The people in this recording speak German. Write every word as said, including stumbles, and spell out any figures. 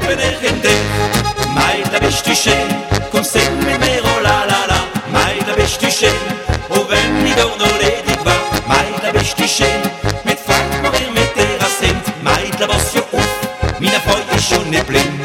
wenn ich in dich. Meidle, bist du schön, komm sing mit mir, oh la la la. Meidle, bist du schön, oh wenn ich doch noch ledig war. Meidle, bist du schön, mit Frank noch wir mit dir sind. Meidle, was ja auf, meine Freude ist schon nicht blind.